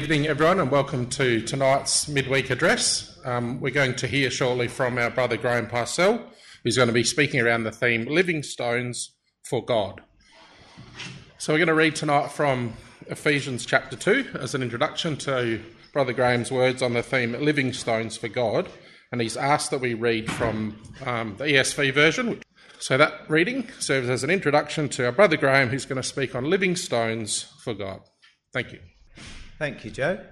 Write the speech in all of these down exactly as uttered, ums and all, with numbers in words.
evening, everyone, and welcome to tonight's midweek address. Um, we're going to hear shortly from our brother Graham Parcell, who's going to be speaking around the theme Living Stones for God. So we're going to read tonight from Ephesians chapter two as an introduction to Brother Graham's words on the theme Living Stones for God, and he's asked that we read from um, the E S V version. So that reading serves as an introduction to our brother Graham, who's going to speak on living stones for God. Thank you. Thank you, Joe.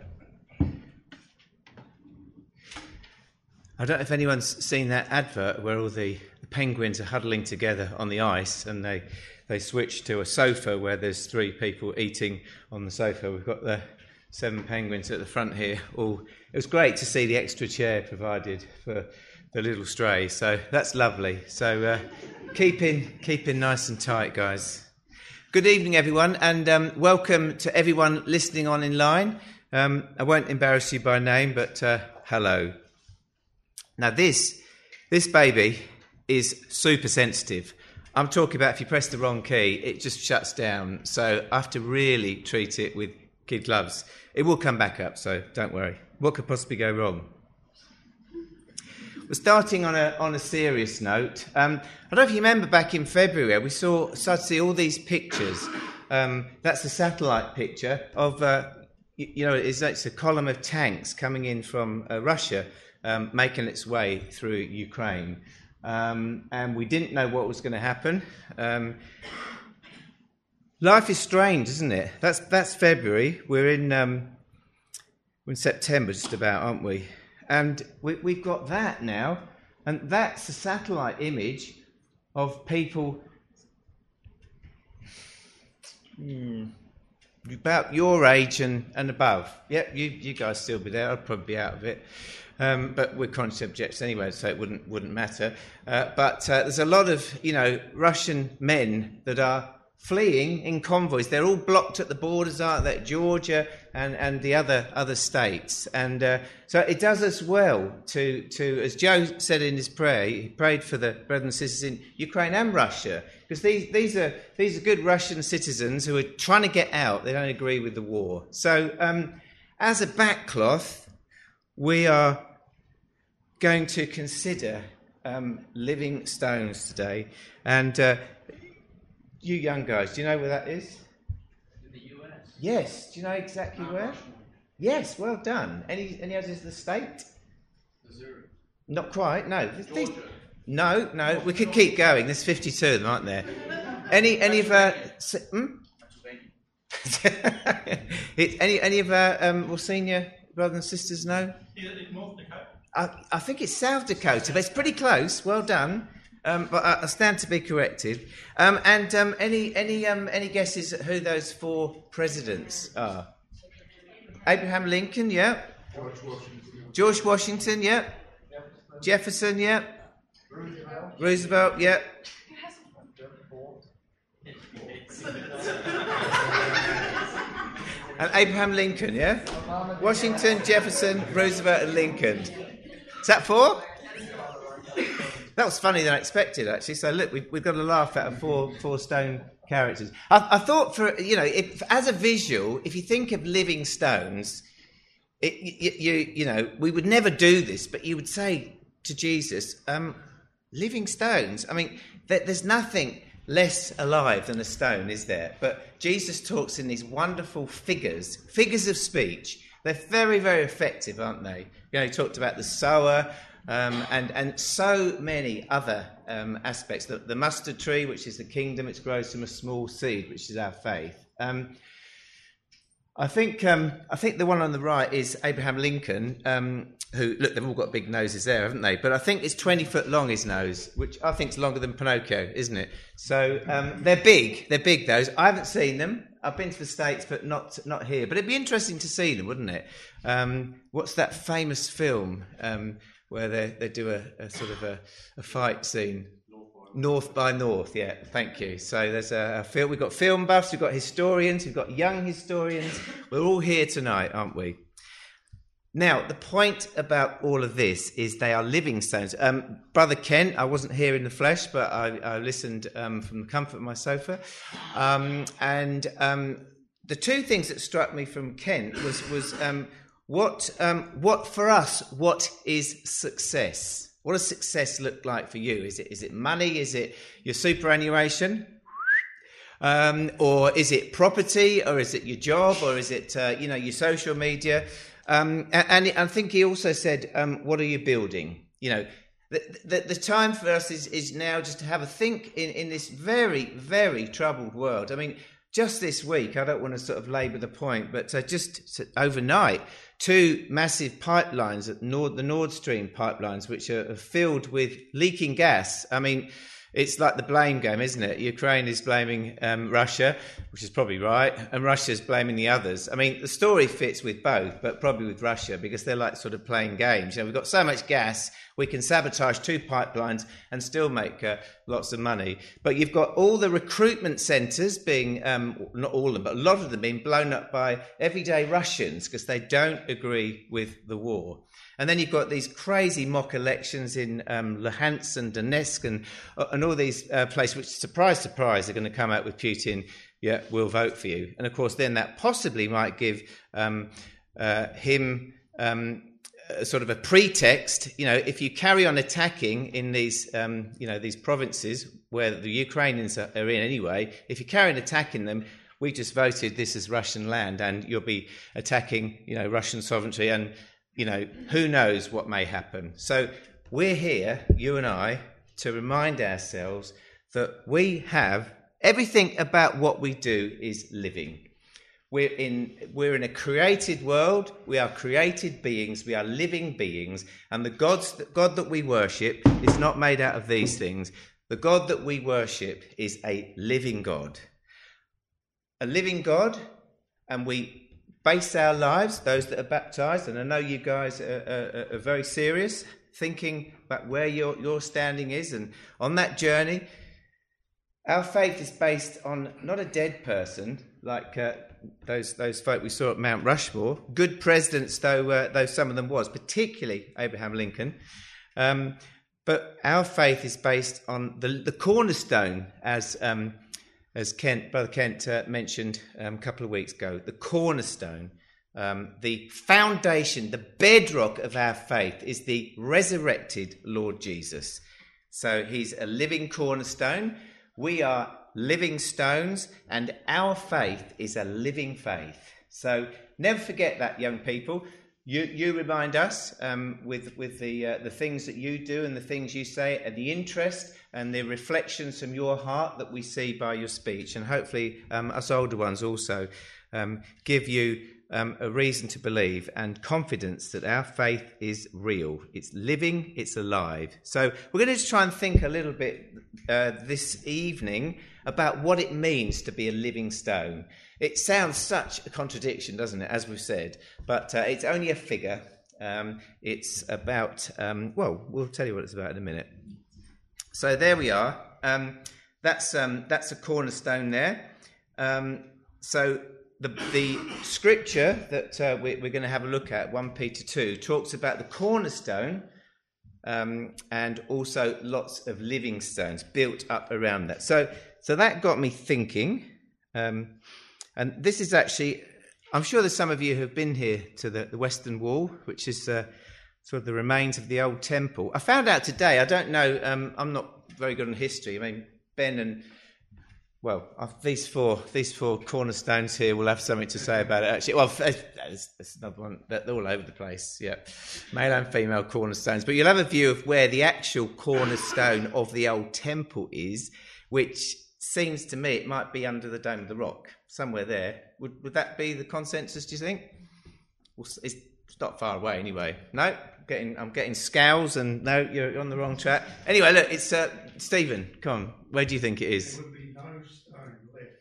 I don't know if anyone's seen that advert where all the penguins are huddling together on the ice and they, they switch to a sofa where there's three people eating on the sofa. We've got the seven penguins at the front here. All, it was great to see the extra chair provided for the little stray, so that's lovely. So uh, keep in, keep in nice and tight, guys. Good evening, everyone, and um, welcome to everyone listening on in line. Um, I won't embarrass you by name, but uh, hello. Now, this this baby is super sensitive. I'm talking about if you press the wrong key, it just shuts down. So I have to really treat it with kid gloves. It will come back up, so don't worry. What could possibly go wrong? We're starting on a on a serious note. Um, I don't know if you remember back in February, we saw started to see all these pictures. Um, that's a satellite picture of, uh, you, you know, it's, it's a column of tanks coming in from uh, Russia, um, making its way through Ukraine. Um, and we didn't know what was going to happen. Um, life is strange, isn't it? That's that's February. We're in um, we're in September, just about, aren't we? And we, we've got that now, and that's a satellite image of people hmm, about your age and, and above. Yep, you, you guys still be there. I'd probably be out of it. Um, but we're conscious objects anyway, so it wouldn't wouldn't matter. Uh, but uh, there's a lot of, you know, Russian men that are fleeing in convoys. They're all blocked at the borders, aren't they? Georgia and, and the other other states. And uh, so it does us well to, to, as Joe said in his prayer, he prayed for the brothers and sisters in Ukraine and Russia, because these, these are these are good Russian citizens who are trying to get out. They don't agree with the war. So um, as a backcloth, we are going to consider um, living stones today. And uh, you young guys, do you know where that is? In the U S. Yes. Do you know exactly Mount where? Rushmore. Yes, well done. Any any others of the state? Missouri. Not quite, no. These- Georgia. no, no, we could keep going. There's fifty-two of them, aren't there? Any any of our... Hmm? it, any, any of our um, well, senior brothers and sisters know? Is it North Dakota? I, I think it's South Dakota, but it's pretty close. Well done. Um, but I, I stand to be corrected. Um, and um, any any um, any guesses at who those four presidents are? Abraham Lincoln, yeah. George Washington. George Washington, yeah. Jefferson, yeah. Roosevelt. Roosevelt, yeah. And Abraham Lincoln, yeah. Washington, Jefferson, Roosevelt, and Lincoln. Is that four? That was funnier than I expected, actually. So look, we've, we've got to laugh at four four stone characters. I, I thought, for you know, if, as a visual, if you think of living stones, it, you, you you know, we would never do this, but you would say to Jesus, um, "Living stones." I mean, there, there's nothing less alive than a stone, is there? But Jesus talks in these wonderful figures, figures of speech. They're very, very effective, aren't they? You know, he talked about the sower. Um, and, and so many other um, aspects. The, the mustard tree, which is the kingdom, which grows from a small seed, which is our faith. Um, I think um, I think the one on the right is Abraham Lincoln, um, who, look, they've all got big noses there, haven't they? But I think it's twenty foot long, his nose, which I think is longer than Pinocchio, isn't it? So um, they're big. They're big, those. I haven't seen them. I've been to the States, but not not here. But it'd be interesting to see them, wouldn't it? Um, what's that famous film um, where they, they do a, a sort of a, a fight scene? North by North, yeah, thank you. So there's a, a film. We've got film buffs, we've got historians, we've got young historians. We're all here tonight, aren't we? Now, the point about all of this is they are living stones. Um, Brother Kent, I wasn't here in the flesh, but I, I listened um, from the comfort of my sofa. Um, and um, the two things that struck me from Kent was was um, what um, what for us, what is success? What does success look like for you? Is it is it money? Is it your superannuation? Um, or is it property? Or is it your job? Or is it uh, you know your social media? Um, and, and I think he also said, um, what are you building? You know, the, the, the time for us is, is now just to have a think in, in this very, very troubled world. I mean, just this week, I don't want to sort of labour the point, but uh, just overnight, two massive pipelines, at Nord, the Nord Stream pipelines, which are filled with leaking gas. I mean, it's like the blame game, isn't it? Ukraine is blaming um, Russia, which is probably right, and Russia's blaming the others. I mean, the story fits with both, but probably with Russia, because they're like sort of playing games. You know, we've got so much gas, we can sabotage two pipelines and still make uh, lots of money. But you've got all the recruitment centres being, um, not all of them, but a lot of them being blown up by everyday Russians because they don't agree with the war. And then you've got these crazy mock elections in um, Luhansk and Donetsk and, uh, and all these uh, places, which, surprise, surprise, are going to come out with Putin, yeah, we'll vote for you. And, of course, then that possibly might give um, uh, him um, a sort of a pretext. You know, if you carry on attacking in these, um, you know, these provinces where the Ukrainians are, are in anyway, if you carry on attacking them, we just voted this as Russian land and you'll be attacking, you know, Russian sovereignty and, you know, who knows what may happen. So we're here, you and I, to remind ourselves that we have everything about what we do is living. We're in, we're in a created world. We are created beings. We are living beings. And the gods, the God that we worship is not made out of these things. The God that we worship is a living God. A living God, and we base our lives, those that are baptised, and I know you guys are, are, are very serious, thinking about where your, your standing is, and on that journey, our faith is based on not a dead person, like uh, those those folk we saw at Mount Rushmore, good presidents though, uh, though some of them was, particularly Abraham Lincoln, um, but our faith is based on the, the cornerstone, as um, As Kent, Brother Kent uh, mentioned um, a couple of weeks ago, the cornerstone, um, the foundation, the bedrock of our faith is the resurrected Lord Jesus. So he's a living cornerstone. We are living stones, and our faith is a living faith. So never forget that, young people. You, you remind us um, with with the uh, the things that you do and the things you say and the interest and the reflections from your heart that we see by your speech, and hopefully um, us older ones also um, give you um, a reason to believe and confidence that our faith is real. It's living, it's alive. So we're going to just try and think a little bit uh, this evening about what it means to be a living stone. It sounds such a contradiction, doesn't it, as we've said, but uh, it's only a figure. Um, it's about, um, well, we'll tell you what it's about in a minute. So there we are. Um, that's um, that's a cornerstone there. Um, so the the scripture that uh, we, we're going to have a look at, First Peter two, talks about the cornerstone um, and also lots of living stones built up around that. So so that got me thinking. Um, and this is actually, I'm sure there's some of you who have been here to the, the Western Wall, which is uh, sort of the remains of the old temple. I found out today, I don't know, um, I'm not very good on history. I mean, Ben and, well, uh, these four these four cornerstones here will have something to say about it, actually. Well, there's, there's another one, they're all over the place, yeah. Male and female cornerstones. But you'll have a view of where the actual cornerstone of the old temple is, which seems to me it might be under the Dome of the Rock, somewhere there. Would would that be the consensus, do you think? Well, it's not far away anyway. No, I'm getting, I'm getting scowls and no, you're on the wrong track. Anyway, look, it's uh, Stephen, come on, where do you think it is? There would be no stone left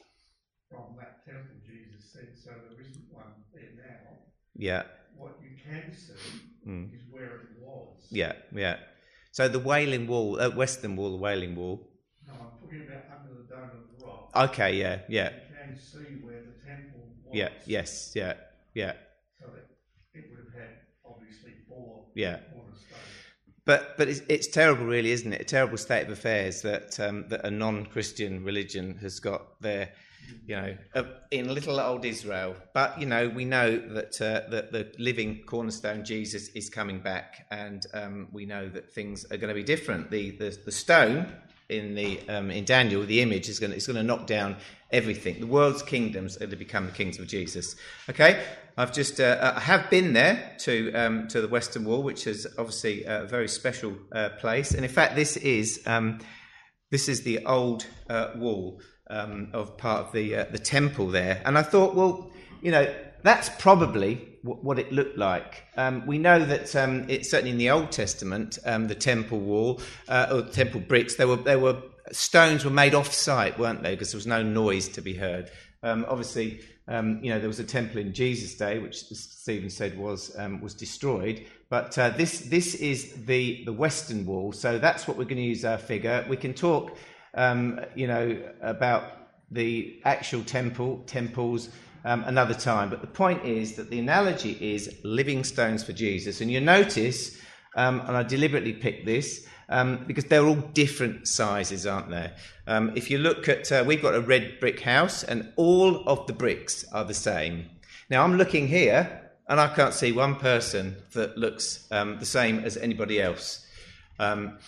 from that temple, Jesus said, so there isn't one there now. Yeah. What you can see Mm. is where it was. Yeah, yeah. So the Wailing Wall, uh, Western Wall, the Wailing Wall. No, I'm talking about under the Dome of the Rock. Okay, yeah, yeah. You can see where the temple was. Yeah, yes, yeah, yeah. So that it would have had obviously four Yeah. cornerstones. But but it's, it's terrible, really, isn't it? A terrible state of affairs that um, that a non-Christian religion has got their you know, uh, in little old Israel. But, you know, we know that uh, that the living cornerstone, Jesus, is coming back, and um, we know that things are going to be different. The the, the stone in the um, in Daniel, the image, is going to, is going to knock down everything. The world's kingdoms are going to become the kings of Jesus. Okay, I've just uh, I have been there to um, to the Western Wall, which is obviously a very special uh, place, and in fact, this is um, this is the old uh, wall. Um, of part of the uh, the temple there, and I thought, well, you know, that's probably w- what it looked like. Um, we know that um, it's certainly in the Old Testament, um, the temple wall uh, or the temple bricks. There were there were stones were made off site, weren't they? Because there was no noise to be heard. Um, obviously, um, you know, there was a temple in Jesus' day, which Stephen said was um, was destroyed. But uh, this this is the the Western Wall, so that's what we're going to use our figure. We can talk. Um, you know, about the actual temple, temples um, another time. But the point is that the analogy is living stones for Jesus. And you notice, um, and I deliberately picked this, um, because they're all different sizes, aren't they? Um, if you look at, uh, we've got a red brick house, and all of the bricks are the same. Now, I'm looking here, and I can't see one person that looks um, the same as anybody else. Um,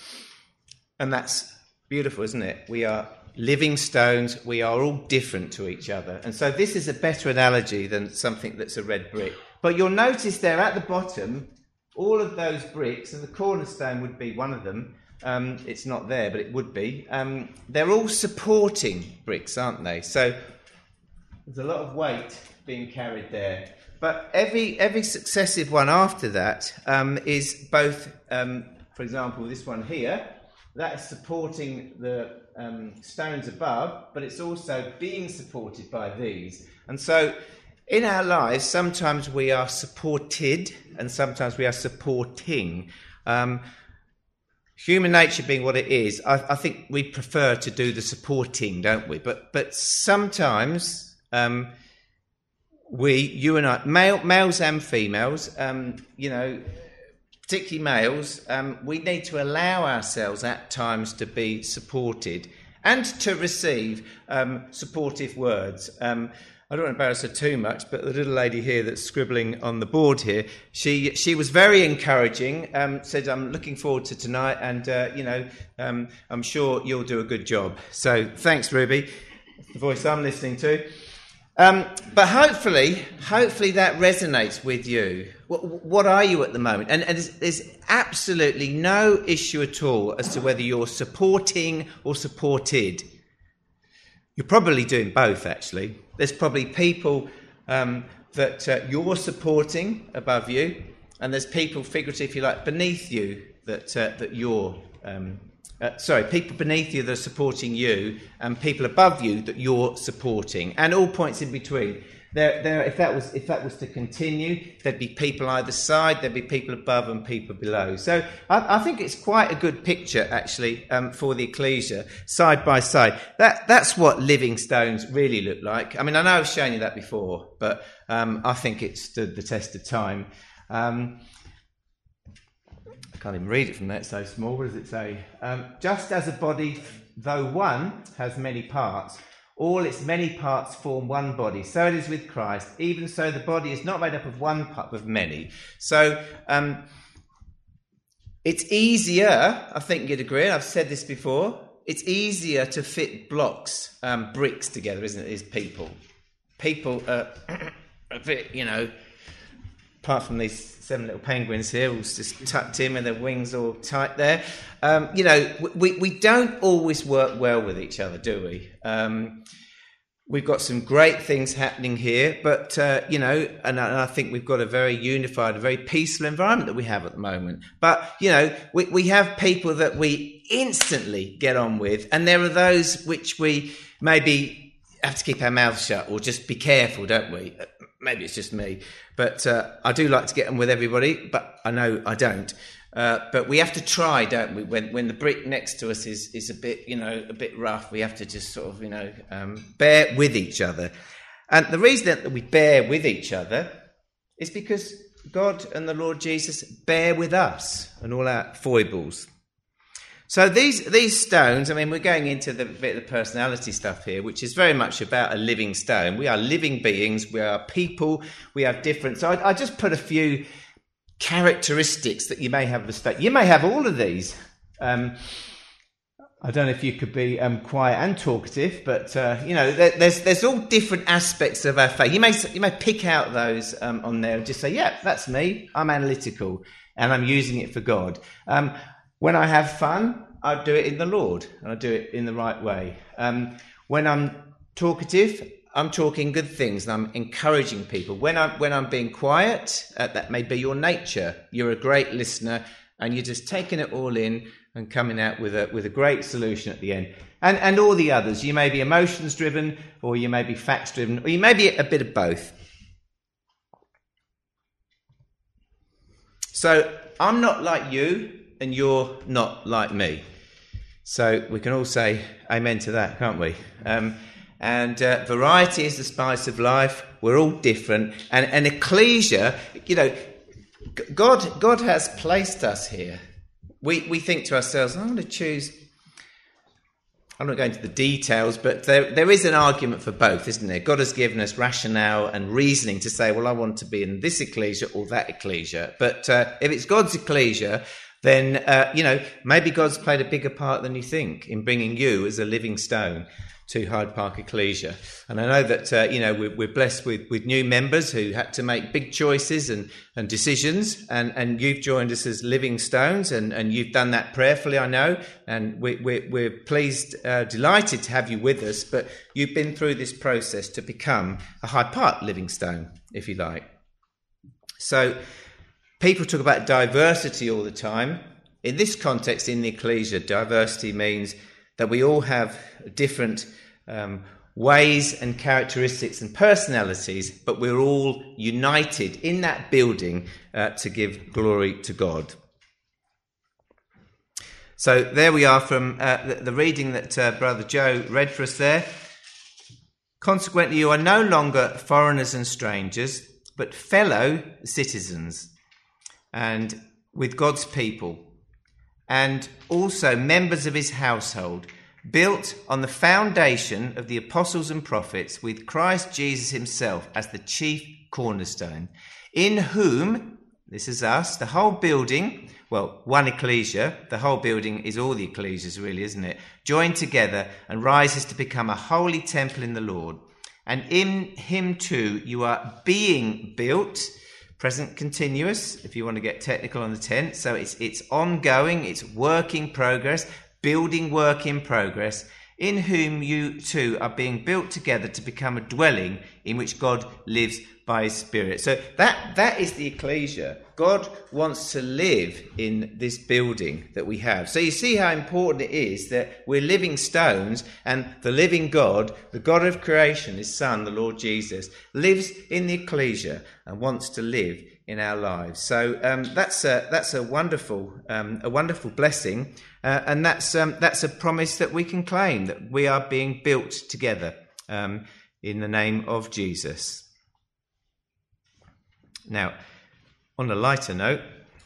and that's beautiful, isn't it? We are living stones. We are all different to each other. And so this is a better analogy than something that's a red brick. But you'll notice there at the bottom, all of those bricks, and the cornerstone would be one of them. Um, it's not there, but it would be. Um, they're all supporting bricks, aren't they? So there's a lot of weight being carried there. But every every successive one after that um, is both, um, for example, this one here, that is supporting the um, stones above, but it's also being supported by these. And so in our lives, sometimes we are supported and sometimes we are supporting. Um, human nature being what it is, I, I think we prefer to do the supporting, don't we? But but sometimes um, we, you and I, male, males and females, um, you know, particularly males, um, we need to allow ourselves at times to be supported and to receive um, supportive words. Um, I don't want to embarrass her too much, but the little lady here that's scribbling on the board here, she she was very encouraging, um, said, I'm looking forward to tonight, and, uh, you know, um, I'm sure you'll do a good job. So thanks, Ruby. That's the voice I'm listening to. Um, but hopefully, hopefully that resonates with you. What, what are you at the moment? And, and there's, there's absolutely no issue at all as to whether you're supporting or supported. You're probably doing both, actually. There's probably people um, that uh, you're supporting above you, and there's people, figuratively, if you like, beneath you that uh, that you're. Um, uh, sorry, people beneath you that are supporting you, and people above you that you're supporting, and all points in between. There, there. If that was if that was to continue, there'd be people either side, there'd be people above and people below. So I, I think it's quite a good picture, actually, um, for the ecclesia, side by side. That that's what living stones really look like. I mean, I know I've shown you that before, but um, I think it stood the test of time. Um, I can't even read it from that; it's so small. What does it say? Um, just as a body, though one, has many parts, all its many parts form one body. So it is with Christ. Even so, the body is not made up of one part, but of many. So um, it's easier, I think you'd agree, and I've said this before, it's easier to fit blocks, um, bricks together, isn't it, is people. People are a bit, you know, apart from these seven little penguins here, all just tucked in with their wings all tight there. Um, you know, we, we don't always work well with each other, do we? Um, we've got some great things happening here, but, uh, you know, and I, and I think we've got a very unified, a very peaceful environment that we have at the moment. But, you know, we, we have people that we instantly get on with, and there are those which we maybe have to keep our mouths shut or just be careful, don't we? Maybe it's just me, but uh, I do like to get on with everybody, but I know I don't. Uh, but we have to try, don't we? When when the brick next to us is is a bit, you know, a bit rough, we have to just sort of, you know, um, bear with each other. And the reason that we bear with each other is because God and the Lord Jesus bear with us and all our foibles. So these these stones, I mean, we're going into the bit of the personality stuff here, which is very much about a living stone. We are living beings. We are people. We have different. So I, I just put a few characteristics that you may have of a stone. You may have all of these. Um, I don't know if you could be um, quiet and talkative, but uh, you know, there, there's there's all different aspects of our faith. You may you may pick out those um, on there and just say, "Yeah, that's me. I'm analytical, and I'm using it for God." Um, when I have fun, I do it in the Lord, and I do it in the right way. Um, when I'm talkative, I'm talking good things, and I'm encouraging people. When I'm when I'm being quiet, uh, that may be your nature. You're a great listener, and you're just taking it all in and coming out with a with a great solution at the end. And and all the others. You may be emotions driven, or you may be facts driven, or you may be a bit of both. So I'm not like you, and you're not like me. So we can all say amen to that, can't we? Um, and uh, variety is the spice of life. We're all different. And, and ecclesia, you know, God God has placed us here. We we think to ourselves, I'm going to choose, I'm not going into the details, but there there is an argument for both, isn't there? God has given us rationale and reasoning to say, well, I want to be in this ecclesia or that ecclesia. But uh, if it's God's ecclesia, then, uh, you know, maybe God's played a bigger part than you think in bringing you as a living stone to Hyde Park Ecclesia. And I know that, uh, you know, we're, we're blessed with, with new members who had to make big choices and, and decisions, and, and you've joined us as living stones, and, and you've done that prayerfully, I know, and we, we, we're pleased, uh, delighted to have you with us, but you've been through this process to become a Hyde Park living stone, if you like. So people talk about diversity all the time. In this context, in the ecclesia, diversity means that we all have different um, ways and characteristics and personalities, but we're all united in that building uh, to give glory to God. So there we are from uh, the, the reading that uh, Brother Joe read for us there. Consequently, you are no longer foreigners and strangers, but fellow citizens, and with God's people, and also members of his household, built on the foundation of the apostles and prophets, with Christ Jesus himself as the chief cornerstone, in whom, this is us, the whole building, well, one ecclesia, the whole building is all the ecclesias really, isn't it, joined together and rises to become a holy temple in the Lord. And in him too you are being built, present continuous, if you want to get technical on the tense. So it's it's ongoing, it's work in progress, building work in progress, in whom you too are being built together to become a dwelling in which God lives by his Spirit. So that that is the ecclesia. God wants to live in this building that we have. So you see how important it is that we're living stones, and the living God, the God of creation, his Son, the Lord Jesus, lives in the ecclesia and wants to live in our lives. So um, that's a that's a wonderful um, a wonderful blessing, uh, and that's um, that's a promise that we can claim, that we are being built together um, in the name of Jesus. Now, on a lighter note,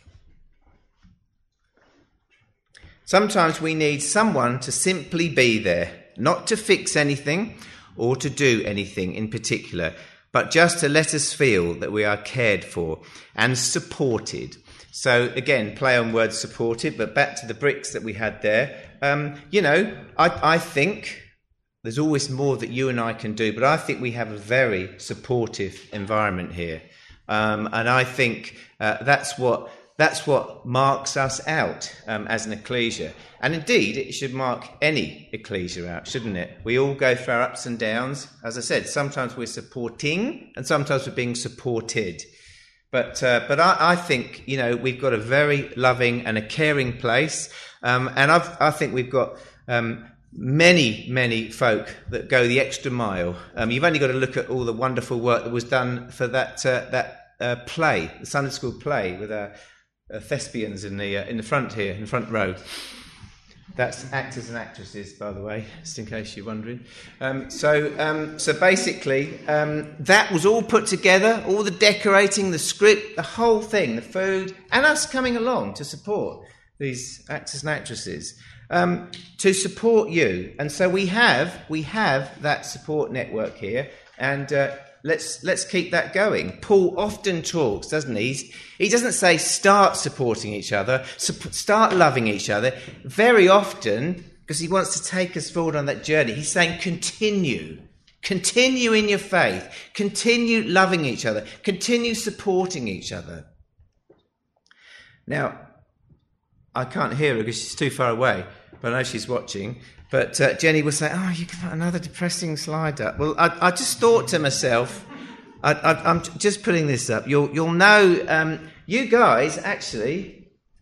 sometimes we need someone to simply be there, not to fix anything or to do anything in particular, but just to let us feel that we are cared for and supported. So again, play on words, supported, but back to the bricks that we had there. Um, you know, I, I think there's always more that you and I can do, but I think we have a very supportive environment here. Um, and I think uh, that's what that's what marks us out um, as an ecclesia. And indeed, it should mark any ecclesia out, shouldn't it? We all go through our ups and downs. As I said, sometimes we're supporting and sometimes we're being supported. But uh, but I, I think, you know, we've got a very loving and a caring place. Um, and I've, I think we've got um, many, many folk that go the extra mile. Um, you've only got to look at all the wonderful work that was done for that uh, that uh, play, the Sunday school play with our uh, thespians in the uh, in the front here, in the front row. That's actors and actresses, by the way, just in case you're wondering. Um, so, um, so basically, um, that was all put together, all the decorating, the script, the whole thing, the food, and us coming along to support. these actors and actresses, um, to support you. And so we have we have that support network here, and uh, let's let's keep that going. Paul often talks, doesn't he? He's, he doesn't say start supporting each other, su- start loving each other. Very often, because he wants to take us forward on that journey, he's saying continue. Continue in your faith. Continue loving each other. Continue supporting each other. Now, I can't hear her because she's too far away, but I know she's watching. But uh, Jenny was saying, oh, you can put another depressing slide up. Well, I, I just thought to myself, I, I, I'm just putting this up. You'll, you'll know, um, you guys actually...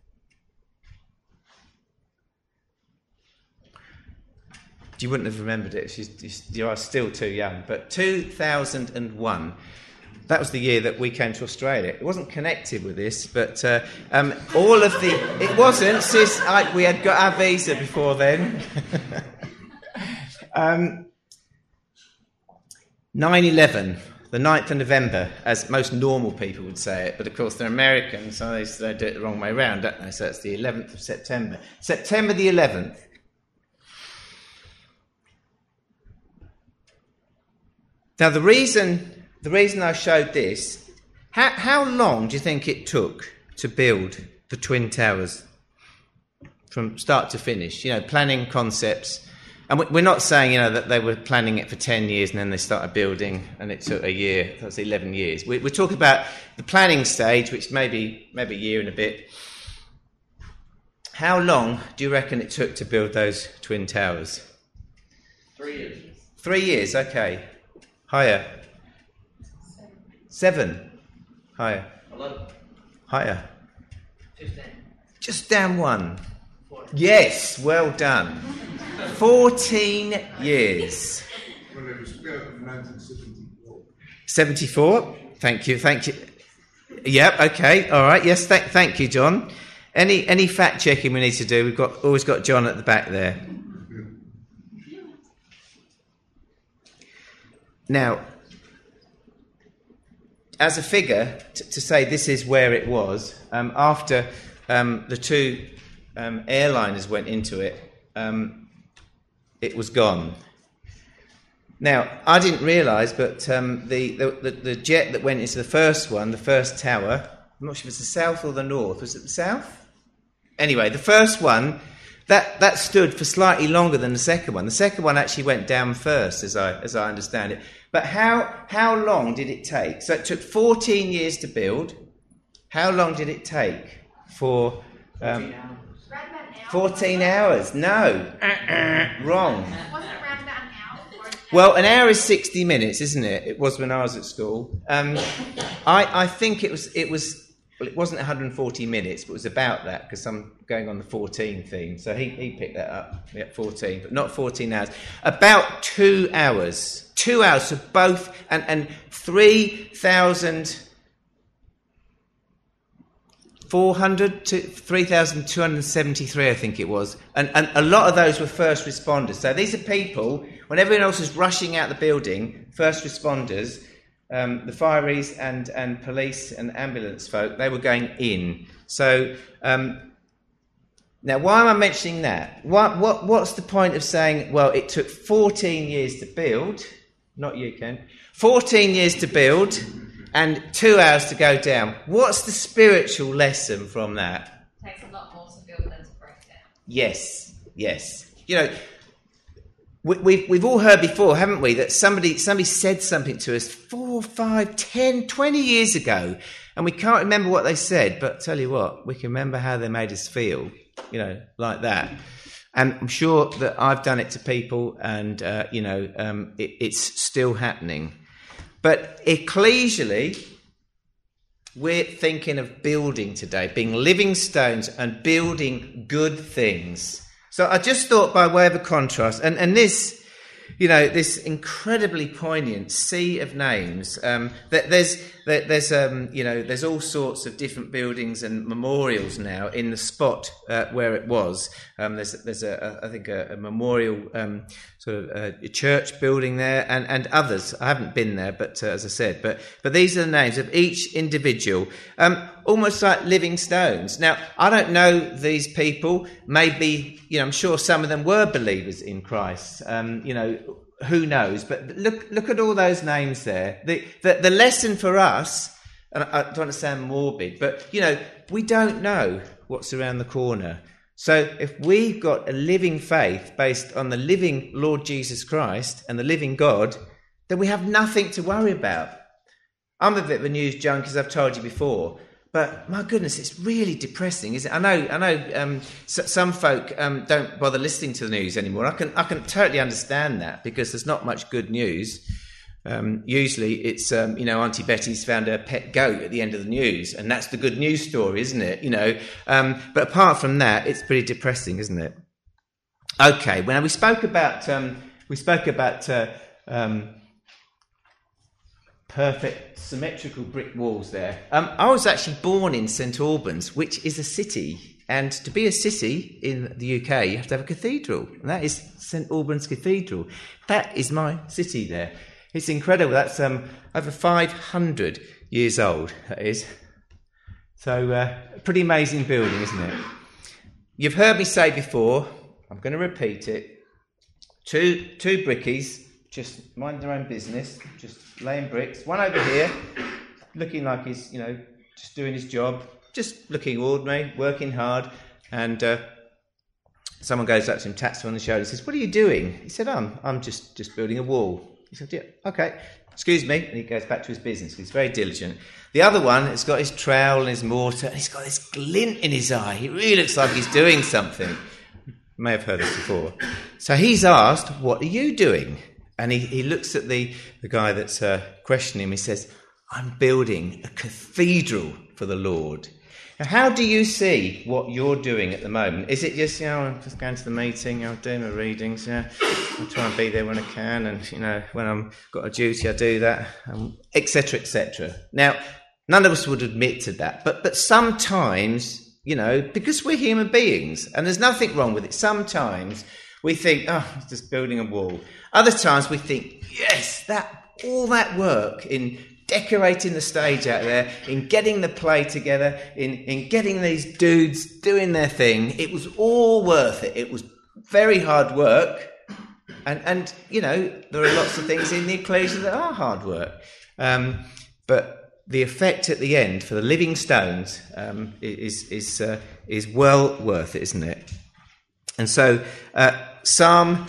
You wouldn't have remembered it. She's, you are still too young. But two thousand one, that was the year that we came to Australia. It wasn't connected with this, but uh, um, all of the... It wasn't, sis. I, we had got our visa before then. um, nine eleven, the ninth of November, as most normal people would say it. But, of course, they're Americans, so they, they do it the wrong way around, don't they? So it's the eleventh of September. September the eleventh. Now, the reason the reason I showed this, how, how long do you think it took to build the Twin Towers from start to finish? You know, planning concepts. And we're not saying, you know, that they were planning it for ten years and then they started building and it took a year. That's eleven years. We're talking about the planning stage, which maybe maybe a year and a bit. How long do you reckon it took to build those Twin Towers? Three years. Three years, okay. Higher. Seven. Higher. Eleven. Higher. Fifteen. Just down one. Fourteen. Yes, well done. Fourteen years. Well, it was built in nineteen seventy-four. Seventy-four. Thank you. Thank you. Yep. Okay. All right. Yes. Th- thank you, John. Any any fact checking we need to do? We've got always got John at the back there. Now, as a figure, t- to say this is where it was, um, after um, the two um, airliners went into it, um, it was gone. Now, I didn't realise, but um, the, the, the jet that went into the first one, the first tower, I'm not sure if it's the south or the north. Was it the south? Anyway, the first one, that, that stood for slightly longer than the second one. The second one actually went down first, as I as I understand it. But how how long did it take? So it took fourteen years to build. How long did it take for... Um, fourteen hours. No. Uh-uh. Wrong. Wasn't it around about an hour? Well, an hour is sixty minutes, isn't it? It was when I was at school. Um, I, I think it was... It was Well, it wasn't one hundred forty minutes, but it was about that because I'm going on the fourteen theme. So he, he picked that up. Yeah, fourteen, but not fourteen hours. About two hours. Two hours for both, and, and three thousand four hundred to three thousand two hundred seventy-three, I think it was. And, and a lot of those were first responders. So these are people, when everyone else was rushing out the building, first responders, Um, the fireys and, and police and ambulance folk, they were going in. So um, now, why am I mentioning that? What, what what's the point of saying, well, it took fourteen years to build? Not you, Ken. fourteen years to build and two hours to go down. What's the spiritual lesson from that? It takes a lot more to build than to break down. Yes, yes. You know, we, we've we've all heard before, haven't we, that somebody somebody said something to us four, five, ten, twenty years ago, and we can't remember what they said, but tell you what, we can remember how they made us feel, you know, like that. And I'm sure that I've done it to people, and, uh, you know, um, it, it's still happening. But ecclesially, we're thinking of building today, being living stones and building good things. So I just thought, by way of a contrast, and, and this, you know, this incredibly poignant sea of names, um, that there's, that there's, um, you know, there's all sorts of different buildings and memorials now in the spot uh, where it was. Um, there's, there's a, a I think, a, a memorial um, sort of uh, a church building there, and, and others. I haven't been there, but uh, as I said, but but these are the names of each individual, um, almost like living stones. Now, I don't know these people. Maybe, you know, I'm sure some of them were believers in Christ. Um, you know, who knows? But look, look at all those names there. The the, the lesson for us, and I don't want to sound morbid, but you know, we don't know what's around the corner. So if we've got a living faith based on the living Lord Jesus Christ and the living God, then we have nothing to worry about. I'm a bit of a news junkie, as I've told you before, but my goodness, it's really depressing, isn't it? I know, I know. Um, so, some folk um, don't bother listening to the news anymore. I can, I can totally understand that because there's not much good news. Um, usually it's, um, you know, Auntie Betty's found her pet goat at the end of the news, and that's the good news story, isn't it? You know, um, but apart from that, it's pretty depressing, isn't it? Okay, well, now we spoke about, um, we spoke about uh, um, perfect symmetrical brick walls there. Um, I was actually born in St Albans, which is a city, and to be a city in the U K, you have to have a cathedral, and that is St Albans Cathedral. That is my city there. It's incredible. That's um, over five hundred years old, that is. So, uh, a pretty amazing building, isn't it? You've heard me say before, I'm going to repeat it, two two brickies, just mind their own business, just laying bricks. One over here, looking like he's, you know, just doing his job, just looking ordinary, working hard, and uh, someone goes up to him, taps him on the shoulder and says, "What are you doing?" He said, I'm, I'm just, just building a wall. He said, "Yeah, okay, excuse me," and he goes back to his business. He's very diligent. The other one has got his trowel and his mortar, and he's got this glint in his eye. He really looks like he's doing something. You may have heard this before. So he's asked, "What are you doing?" And he, he looks at the, the guy that's uh, questioning him. He says, "I'm building a cathedral for the Lord." Now, how do you see what you're doing at the moment? Is it just, you know, I'm just going to the meeting, I'm doing my readings, yeah, I try and be there when I can, and, you know, when I've got a duty, I do that, um, et cetera, et cetera. Now, none of us would admit to that, but but sometimes, you know, because we're human beings, and there's nothing wrong with it, sometimes we think, oh, it's just building a wall. Other times we think, yes, that all that work in decorating the stage out there, in getting the play together, in, in getting these dudes doing their thing, it was all worth it. It was very hard work. And, and you know, there are lots of things in the ecclesia that are hard work. Um, but the effect at the end for the living stones um, is, is, uh, is well worth it, isn't it? And so, uh, Psalm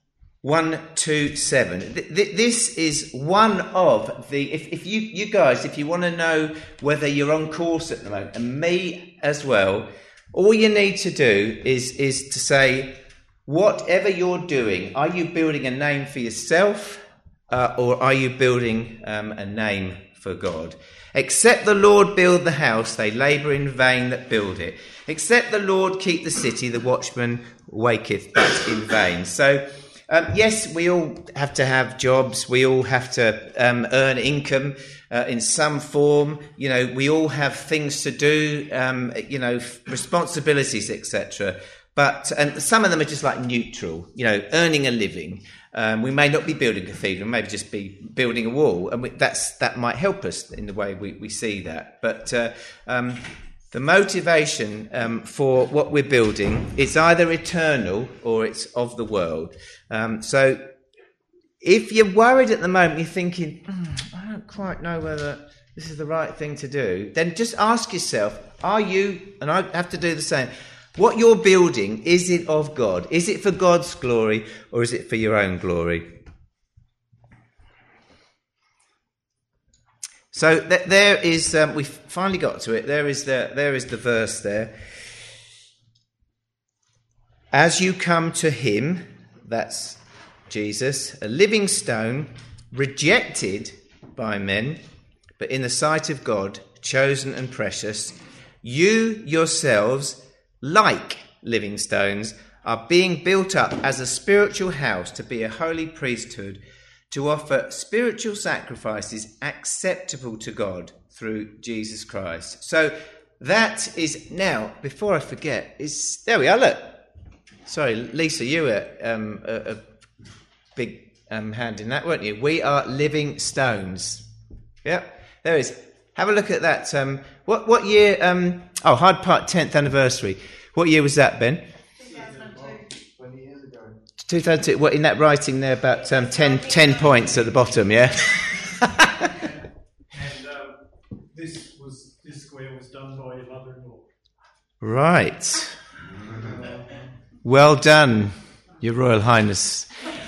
one two seven. This is one of the, if, if you, you guys, if you want to know whether you're on course at the moment, and me as well, all you need to do is, is to say, whatever you're doing, are you building a name for yourself, uh, or are you building um, a name for God? Except the Lord build the house, they labour in vain that build it. Except the Lord keep the city, the watchman waketh but in vain. So, Um, yes, we all have to have jobs. We all have to um, earn income uh, in some form. You know, we all have things to do, um, you know, responsibilities, et cetera. But and some of them are just like neutral, you know, earning a living. Um, we may not be building a cathedral, maybe just be building a wall. And we, that's that might help us in the way we, we see that. But uh, um, the motivation um, for what we're building is either eternal or it's of the world. Um, so if you're worried at the moment, you're thinking, mm, I don't quite know whether this is the right thing to do, then just ask yourself, are you, and I have to do the same, what you're building, is it of God? Is it for God's glory or is it for your own glory? So th- there is, um, we've finally got to it, there is the, there is the verse there. As you come to him, that's Jesus, a living stone, rejected by men, but in the sight of God, chosen and precious, you yourselves, like living stones, are being built up as a spiritual house to be a holy priesthood, to offer spiritual sacrifices acceptable to God through Jesus Christ. So that is now, before I forget, is there we are, look. Sorry, Lisa, you were um, uh, uh, big um, hand in that, weren't you? We are living stones. Yeah, there is. Have a look at that. Um, what what year? Um, oh, Hyde Park tenth anniversary. What year was that, Ben? two thousand two. twenty years ago. two thousand two. What in that writing there about um, ten, ten points at the bottom? Yeah. And um, this was this square was done by your mother-in-law. Right. Well done, Your Royal Highness.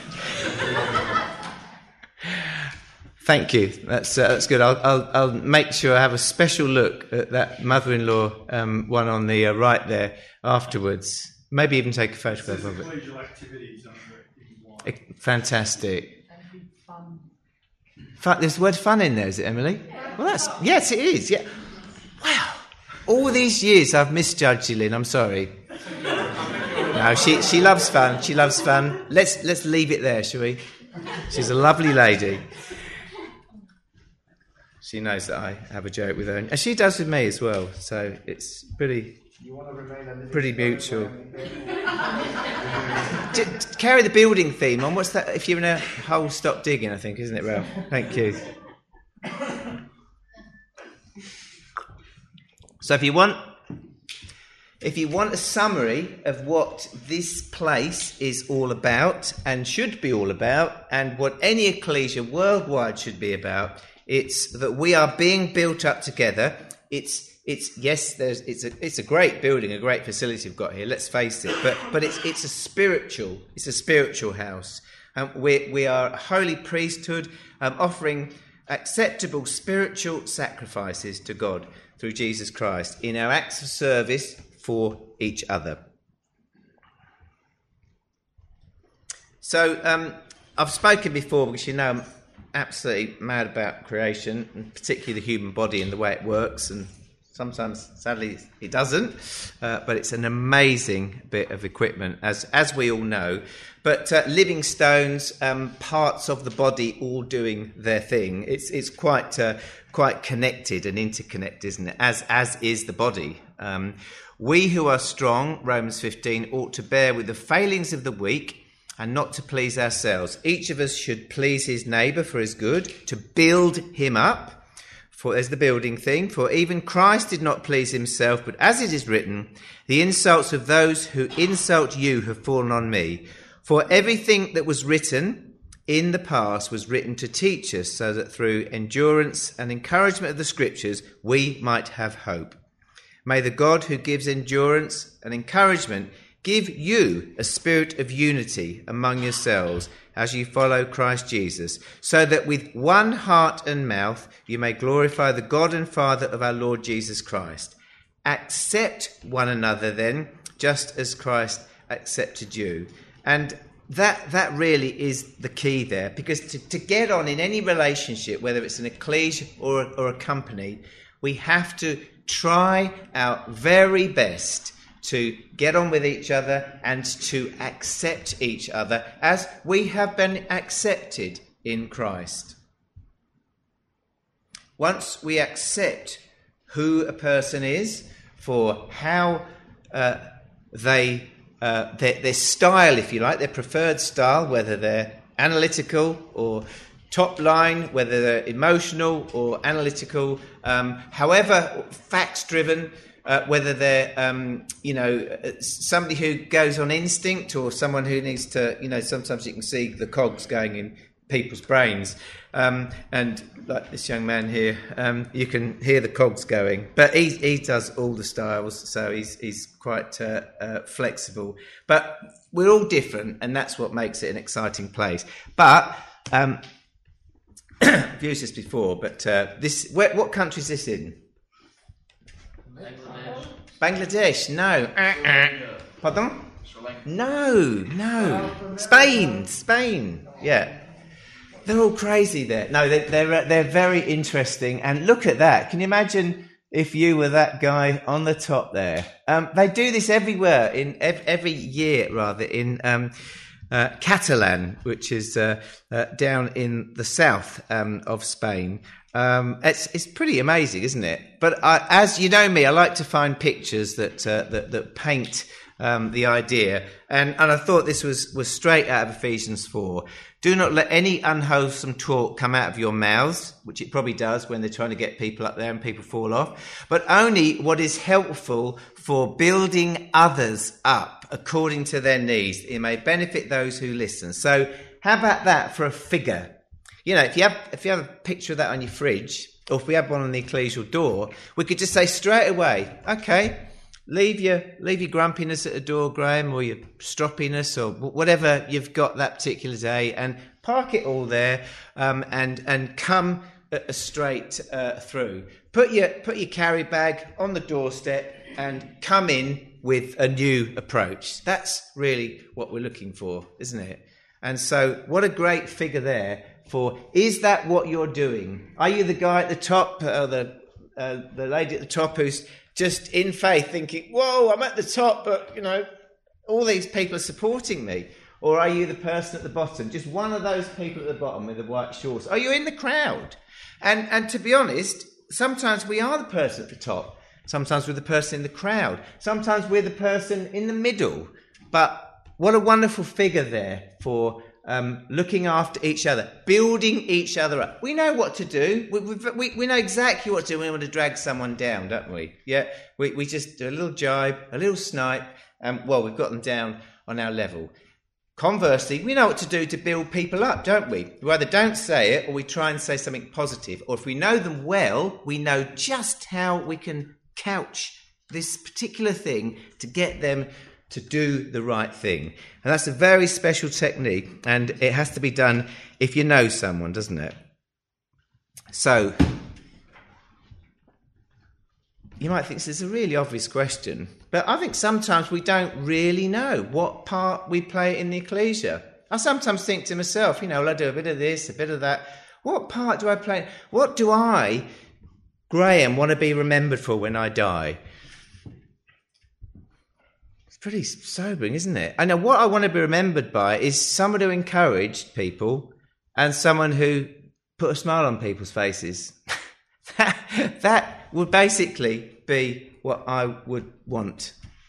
Thank you. That's uh, that's good. I'll, I'll I'll make sure I have a special look at that mother-in-law um, one on the uh, right there afterwards. Maybe even take a photograph of it. Collegial activities under it, if you want. Eh, Fantastic. Fun. There's the word fun in there, is it, Emily? Well, that's yes, it is. Yeah. Wow. All these years I've misjudged you, Lynn. I'm sorry. No, she she loves fun. She loves fun. Let's let's leave it there, shall we? She's a lovely lady. She knows that I have a joke with her, and she does with me as well. So it's pretty You want to remain a living pretty stone mutual. while D- d- carry the building theme on. What's that? If you're in a hole, stop digging. I think, isn't it, Ralph? Thank you. So if you want, if you want a summary of what this place is all about and should be all about, and what any ecclesia worldwide should be about, it's that we are being built up together. It's it's yes, there's it's a it's a great building, a great facility we've got here. Let's face it, but but it's it's a spiritual it's a spiritual house. Um, we we are a holy priesthood, um, offering acceptable spiritual sacrifices to God through Jesus Christ in our acts of service for each other. So um, I've spoken before because you know I'm absolutely mad about creation, and particularly the human body and the way it works, and sometimes sadly it doesn't, uh, but it's an amazing bit of equipment, as as we all know. But uh, living stones, um, parts of the body all doing their thing. It's it's quite uh, quite connected and interconnected, isn't it? As as is the body. Um, we who are strong, Romans fifteen, ought to bear with the failings of the weak and not to please ourselves. Each of us should please his neighbour for his good, to build him up. For there's the building thing. For even Christ did not please himself, but as it is written, the insults of those who insult you have fallen on me. For everything that was written in the past was written to teach us, so that through endurance and encouragement of the Scriptures we might have hope. May the God who gives endurance and encouragement give you a spirit of unity among yourselves as you follow Christ Jesus, so that with one heart and mouth you may glorify the God and Father of our Lord Jesus Christ. Accept one another then, just as Christ accepted you. And that that really is the key there, because to, to get on in any relationship, whether it's an ecclesia or, or a company, we have to try our very best to get on with each other and to accept each other as we have been accepted in Christ. Once we accept who a person is, for how uh, they, uh, their, their style, if you like, their preferred style, whether they're analytical or top line, whether they're emotional or analytical, um, however facts-driven, Uh, whether they're, um, you know, somebody who goes on instinct or someone who needs to, you know, sometimes you can see the cogs going in people's brains. Um, and like this young man here, um, you can hear the cogs going. But he, he does all the styles, so he's, he's quite uh, uh, flexible. But we're all different, and that's what makes it an exciting place. But um, I've used this before, but uh, this, where, what country is this in? Bangladesh, no. Uh-uh. Pardon? No, no. Spain, Spain. Yeah, they're all crazy there. No, they're they're, they're very interesting. And look at that. Can you imagine if you were that guy on the top there? Um, they do this everywhere in every year, rather in um, uh, Catalan, which is uh, uh, down in the south um, of Spain. Um, it's it's pretty amazing, isn't it? But I, as you know me, I like to find pictures that uh, that, that paint um, the idea, and and I thought this was was straight out of Ephesians four. Do not let any unwholesome talk come out of your mouths, which it probably does when they're trying to get people up there and people fall off, but only what is helpful for building others up according to their needs. It may benefit those who listen. So how about that for a figure? You know, if you have if you have a picture of that on your fridge, or if we have one on the ecclesial door, we could just say straight away, okay, leave your leave your grumpiness at the door, Graham, or your stroppiness, or whatever you've got that particular day, and park it all there, um, and and come uh, straight uh, through. Put your put your carry bag on the doorstep and come in with a new approach. That's really what we're looking for, isn't it? And so, what a great figure there for, is that what you're doing? Are you the guy at the top, or the uh, the lady at the top who's just in faith thinking, whoa, I'm at the top, but, you know, all these people are supporting me? Or are you the person at the bottom, just one of those people at the bottom with the white shorts? Are you in the crowd? And and to be honest, sometimes we are the person at the top. Sometimes we're the person in the crowd. Sometimes we're the person in the middle. But what a wonderful figure there for um, looking after each other, building each other up. We know what to do. We, we, we know exactly what to do when we want to drag someone down, don't we? Yeah, we, we just do a little jibe, a little snipe, and, well, we've got them down on our level. Conversely, we know what to do to build people up, don't we? We either don't say it, or we try and say something positive. Or if we know them well, we know just how we can couch this particular thing to get them to do the right thing. And that's a very special technique, and it has to be done if you know someone, doesn't it? So, you might think this is a really obvious question, but I think sometimes we don't really know what part we play in the ecclesia. I sometimes think to myself, you know, well, I do a bit of this, a bit of that. What part do I play? What do I, Graham, want to be remembered for when I die? Pretty sobering, isn't it? I know what I want to be remembered by is someone who encouraged people and someone who put a smile on people's faces. that, that would basically be what I would want.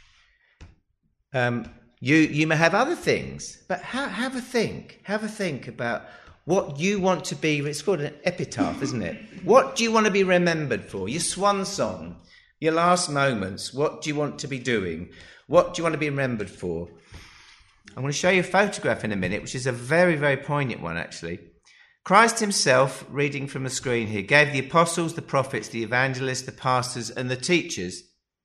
Um, you you may have other things, but ha- have a think. Have a think about what you want to be. It's called an epitaph, isn't it? What do you want to be remembered for? Your swan song, your last moments. What do you want to be doing? What do you want to be remembered for? I'm going to show you a photograph in a minute, which is a very, very poignant one, actually. Christ himself, reading from the screen here, gave the apostles, the prophets, the evangelists, the pastors, and the teachers.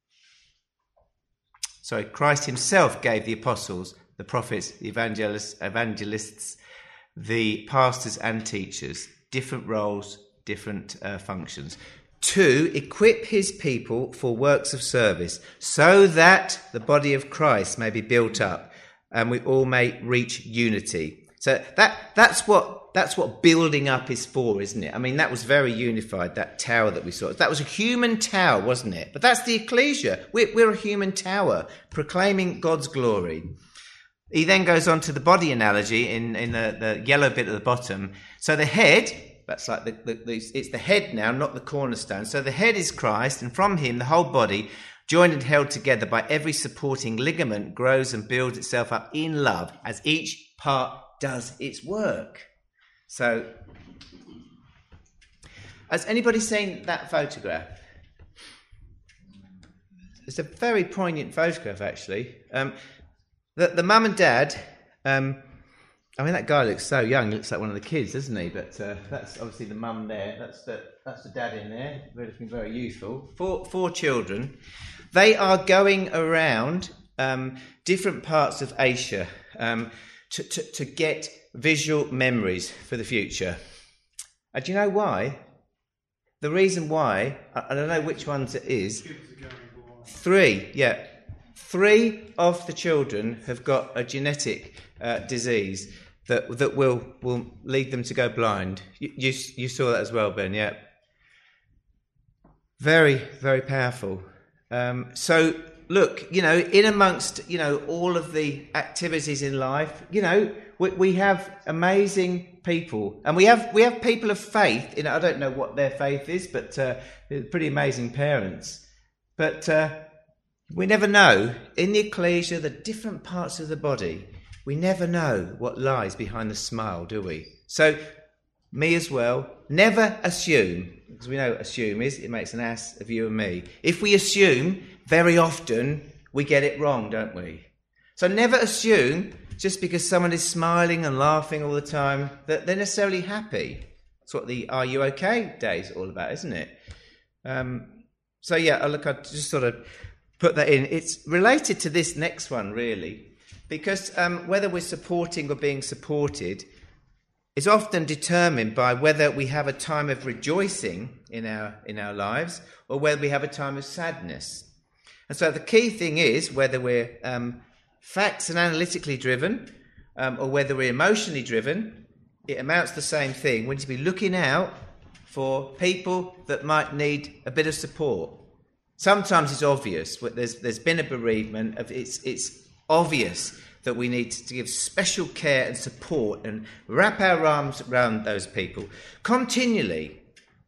Sorry, Christ himself gave the apostles, the prophets, the evangelists, evangelists, the pastors and teachers. Different roles, different uh, functions. To equip his people for works of service, so that the body of Christ may be built up and we all may reach unity. So that that's what that's what building up is for, isn't it? I mean, that was very unified, that tower that we saw. That was a human tower, wasn't it? But that's the ecclesia. We're, we're a human tower proclaiming God's glory. He then goes on to the body analogy in, in the, the yellow bit at the bottom. So the head... That's like the, the, the, it's the head now, not the cornerstone. So the head is Christ, and from him the whole body, joined and held together by every supporting ligament, grows and builds itself up in love as each part does its work. So, has anybody seen that photograph? It's a very poignant photograph, actually. Um, the, the mum and dad... Um, I mean, that guy looks so young. He looks like one of the kids, doesn't he? But uh, that's obviously the mum there. That's the that's the dad in there. They're looking very youthful. Four four children. They are going around um, different parts of Asia um, to, to to get visual memories for the future. And do you know why? The reason why, I don't know which ones it is. Three, yeah, three of the children have got a genetic uh, disease that that will will lead them to go blind. You, you you saw that as well, Ben, yeah. Very, very powerful. Um, so, look, you know, in amongst, you know, all of the activities in life, you know, we, we have amazing people. And we have we have people of faith. You know, I don't know what their faith is, but uh, they're pretty amazing parents. But uh, we never know. In the ecclesia, the different parts of the body, we never know what lies behind the smile, do we? So, me as well, never assume, because we know what assume is, it makes an ass of you and me. If we assume, very often we get it wrong, don't we? So never assume, just because someone is smiling and laughing all the time, that they're necessarily happy. That's what the Are You OK day is all about, isn't it? Um, so yeah, look, I just sort of put that in. It's related to this next one, really, because um, whether we're supporting or being supported is often determined by whether we have a time of rejoicing in our in our lives or whether we have a time of sadness. And so the key thing is whether we're um, facts and analytically driven um, or whether we're emotionally driven, it amounts to the same thing. We need to be looking out for people that might need a bit of support. Sometimes it's obvious. There's there's been a bereavement. Of it's it's obvious that we need to give special care and support and wrap our arms around those people continually.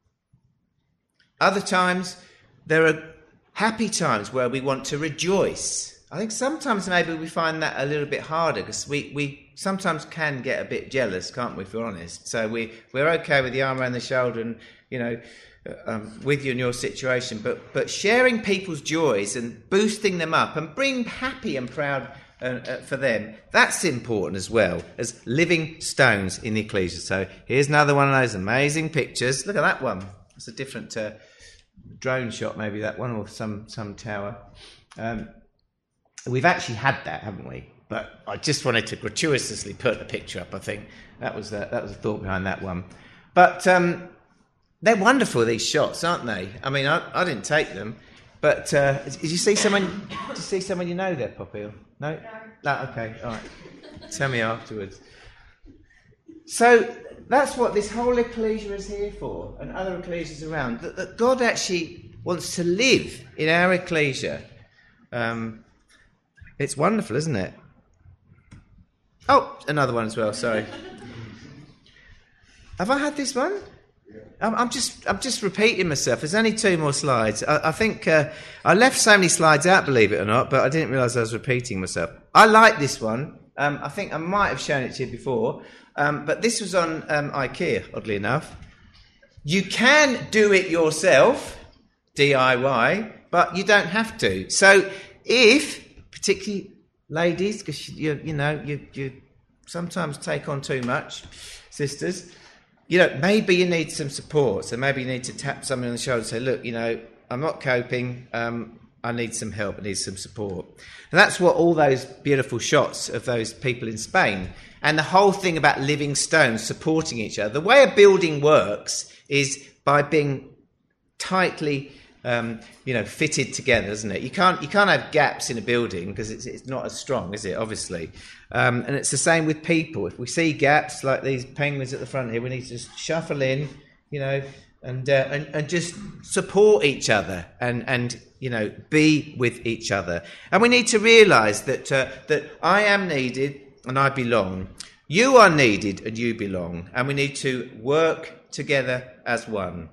Other times, there are happy times where we want to rejoice. I think sometimes maybe we find that a little bit harder because we, we sometimes can get a bit jealous, can't we, if we're honest? So we, we're okay with the arm around the shoulder and, you know, um, with you in your situation, but, but sharing people's joys and boosting them up and being happy and proud Uh, uh, for them, that's important as well as living stones in the ecclesia. So here's another one of those amazing pictures. Look at that one. It's a different uh, drone shot, maybe that one, or some some tower. Um, we've actually had that, haven't we? But I just wanted to gratuitously put a picture up. I think that was the, that was the thought behind that one. But um, they're wonderful, these shots, aren't they? I mean, I, I didn't take them. But uh, did you see someone? Did you see someone you know there, Poppy? No? No. Okay. All right. Tell me afterwards. So that's what this whole ecclesia is here for, and other ecclesias around. That, that God actually wants to live in our ecclesia. Um, it's wonderful, isn't it? Oh, another one as well. Sorry. Have I had this one? I'm just I'm just repeating myself. There's only two more slides. I, I think uh, I left so many slides out, believe it or not, but I didn't realise I was repeating myself. I like this one. Um, I think I might have shown it to you before, um, but this was on um, IKEA, oddly enough. You can do it yourself, D I Y, but you don't have to. So if, particularly ladies, because you you know you you sometimes take on too much, sisters. You know, maybe you need some support. So maybe you need to tap someone on the shoulder and say, look, you know, I'm not coping. Um, I need some help. I need some support. And that's what all those beautiful shots of those people in Spain and the whole thing about living stones supporting each other. The way a building works is by being tightly, um, you know, fitted together, isn't it? You can't you can't have gaps in a building because it's it's not as strong, is it? Obviously. Um, and it's the same with people. If we see gaps like these penguins at the front here, we need to just shuffle in, you know, and uh, and, and just support each other and, and, you know, be with each other. And we need to realise that uh, that I am needed and I belong. You are needed and you belong. And we need to work together as one.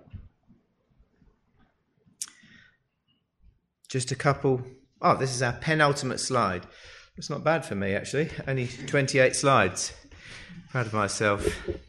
Just a couple. Oh, this is our penultimate slide. It's not bad for me, actually. Only twenty-eight slides. Proud of myself.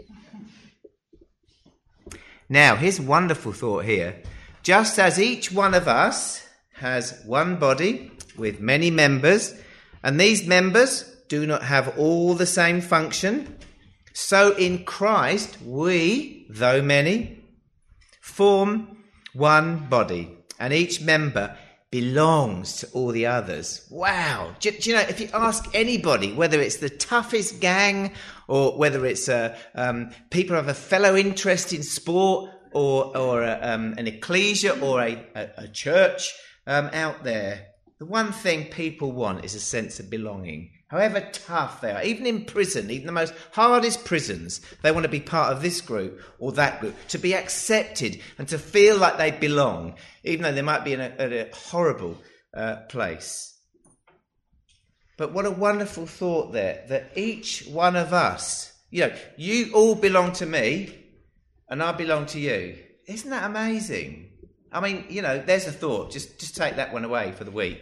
Now, here's a wonderful thought here. Just as each one of us has one body with many members, and these members do not have all the same function, so in Christ we, though many, form one body, and each member belongs to all the others. Wow. Do, do you know, if you ask anybody, whether it's the toughest gang or whether it's uh, um, people who have a fellow interest in sport or, or a, um, an ecclesia or a, a, a church um, out there, the one thing people want is a sense of belonging. However tough they are, even in prison, even the most hardest prisons, they want to be part of this group or that group, to be accepted and to feel like they belong, even though they might be in a, a horrible uh, place. But what a wonderful thought there, that each one of us, you know, you all belong to me and I belong to you. Isn't that amazing? I mean, you know, there's a thought. Just, just take that one away for the week.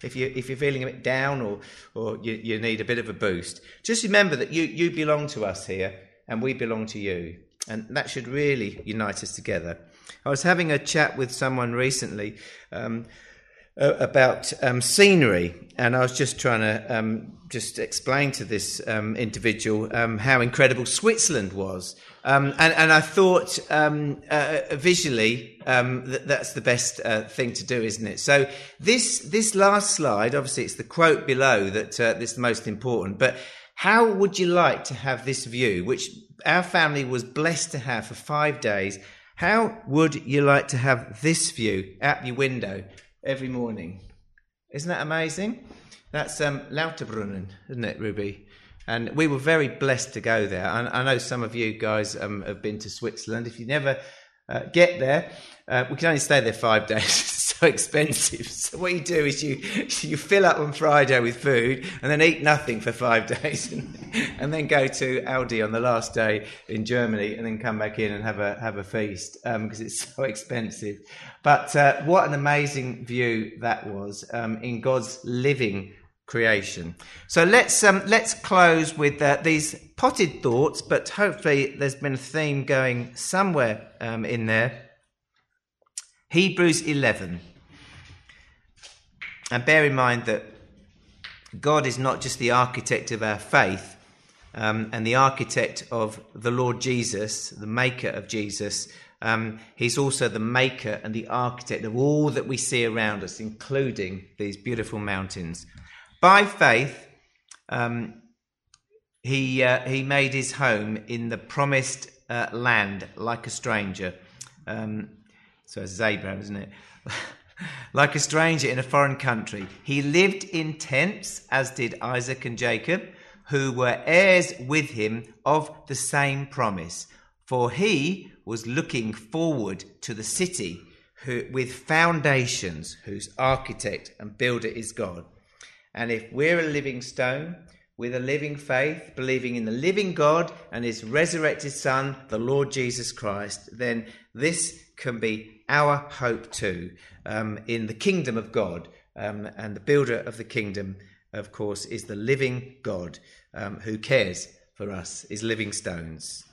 if you if you're feeling a bit down or or you, you need a bit of a boost, just remember that you you belong to us here and we belong to you, and that should really unite us together. I was having a chat with someone recently um, uh, about um, scenery, and I was just trying to um, just explain to this um, individual um, how incredible Switzerland was. Um, and, and I thought um, uh, visually um, that that's the best uh, thing to do, isn't it? So this this last slide, obviously it's the quote below that uh, this is the most important, but how would you like to have this view, which our family was blessed to have for five days? How would you like to have this view out your window every morning? Isn't that amazing? That's um, Lauterbrunnen, isn't it, Ruby? And we were very blessed to go there. I, I know some of you guys um, have been to Switzerland. If you never uh, get there, uh, we can only stay there five days. It's so expensive. So what you do is you you fill up on Friday with food and then eat nothing for five days, and, and then go to Aldi on the last day in Germany, and then come back in and have a have a feast because um, it's so expensive. But uh, what an amazing view that was um, in God's living creation. So let's um, let's close with uh, these potted thoughts, but hopefully there's been a theme going somewhere um, in there. Hebrews eleven. And bear in mind that God is not just the architect of our faith um, and the architect of the Lord Jesus, the maker of Jesus. Um, he's also the maker and the architect of all that we see around us, including these beautiful mountains. By faith, um, he uh, he made his home in the promised uh, land like a stranger. Um, so it's Abraham, isn't it? Like a stranger in a foreign country. He lived in tents, as did Isaac and Jacob, who were heirs with him of the same promise. For he was looking forward to the city who, with foundations, whose architect and builder is God. And if we're a living stone, with a living faith, believing in the living God and his resurrected Son, the Lord Jesus Christ, then this can be our hope too, um, in the kingdom of God. Um, and the builder of the kingdom, of course, is the living God um, who cares for us, is living stones.